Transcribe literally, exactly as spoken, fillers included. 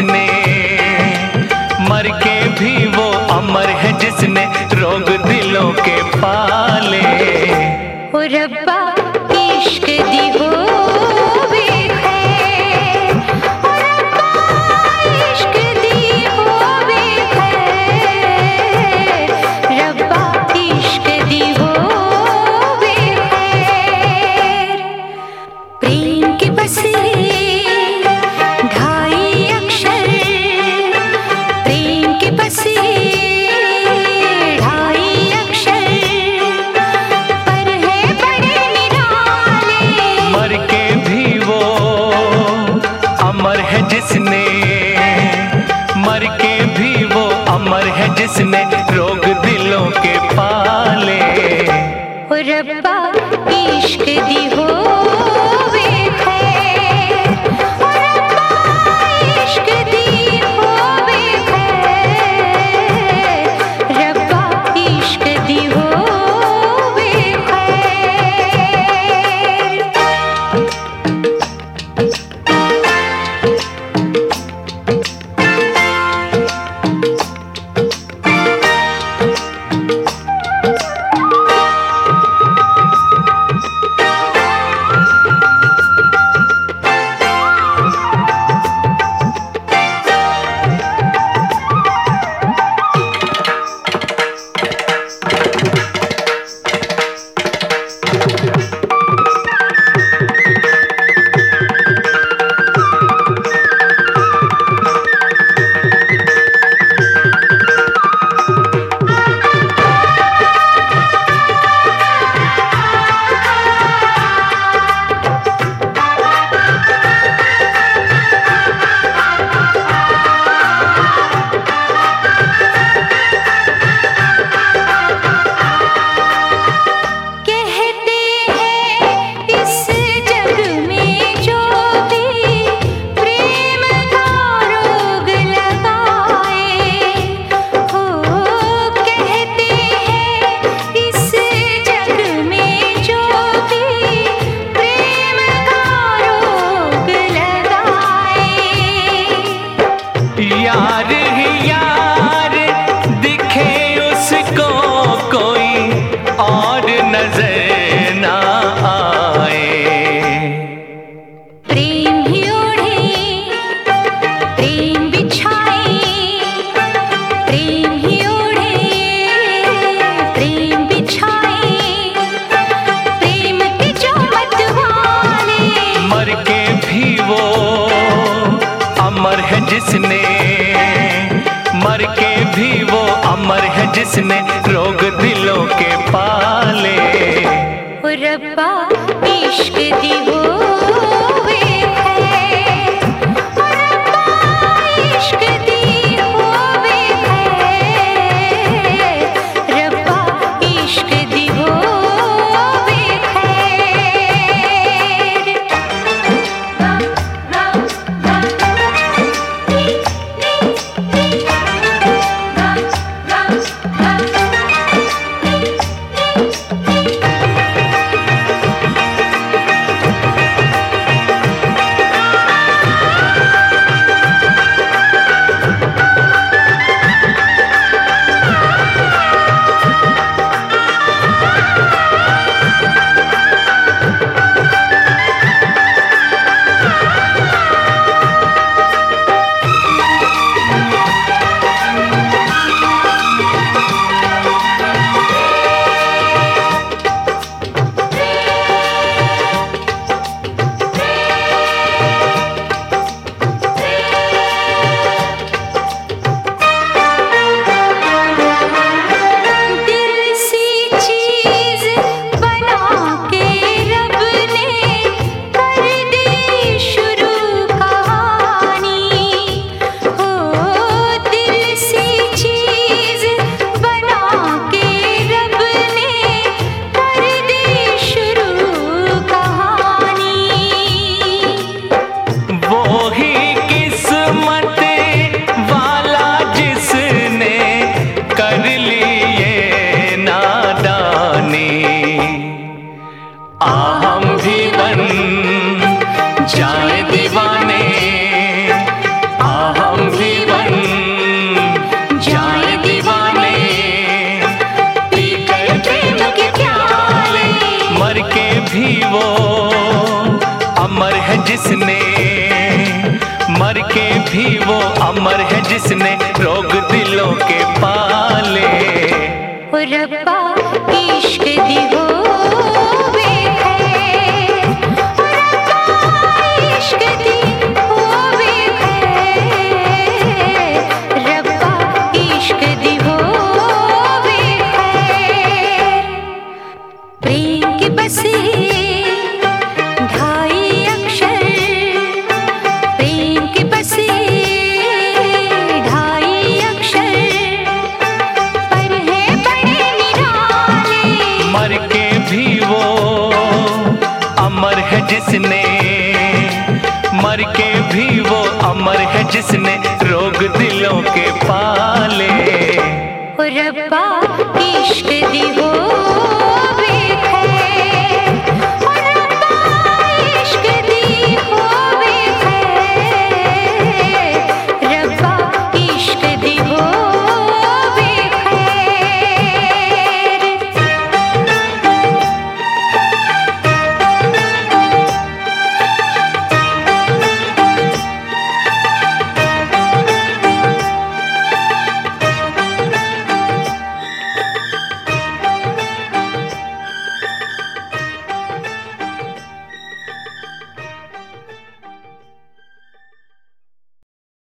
जिसने, मर के भी वो अमर है जिसने रोग दिलों के पाले। ओ रब्बा इश्क दी हो जिसने, मर के भी वो अमर है जिसने रोग दिलों के पाले। ओ रब्बा इश्क दी हो यार ही यार दिखे उसको कोई और नजर ना आए। प्रेम ही ओढ़े प्रेम बिछाए, प्रेम ही ओढ़े प्रेम बिछाए, प्रेम के जो मतवाले। मर के भी वो अमर है जिसने, मर के भी वो अमर है जिसने रोग दिलों के पाले। ओ रब्बा इश्क दी हो के भी वो अमर है जिसने रोग दिलों के पाले। ओ रब्बा इश्क दी होवे है, ओ रब्बा इश्क दी होवे है, रब्बा इश्क दी होवे है। प्रेम की बसी ढाई अक्षर, प्रेम की बसी ढाई अक्षर, पर है बड़े निराले। मर के भी वो अमर है जिसने, मर के भी वो अमर है जिसने रोग दिलों के पाले। ओ रब्बा इश्क दी हो